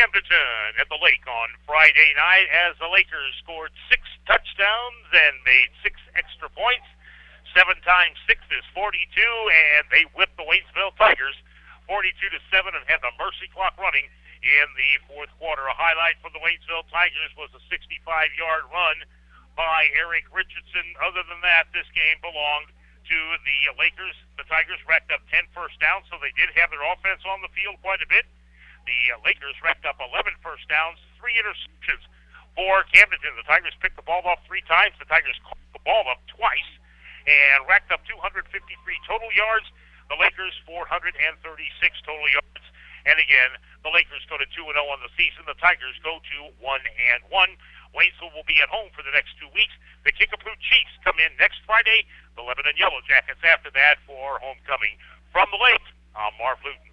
Camden at the lake on Friday night as the Lakers scored 6 touchdowns and made 6 extra points. 7 times 6 is 42, and they whipped the Waynesville Tigers 42-7 and had the mercy clock running in the fourth quarter. A highlight for the Waynesville Tigers was a 65-yard run by Eric Richardson. Other than that, this game belonged to the Lakers. The Tigers racked up 10 first downs, so they did have their offense on the field quite a bit. The Lakers racked up 11 first downs, 3 interceptions for Camden. The Tigers picked the ball up 3 times. The Tigers caught the ball up twice and racked up 253 total yards. The Lakers 436 total yards. And again, the Lakers go to 2-0 on the season. The Tigers go to 1-1. Waynesville will be at home for the next 2 weeks. The Kickapoo Chiefs come in next Friday. The Lebanon Yellow Jackets after that for homecoming. From the lake, I'm Marv Luton.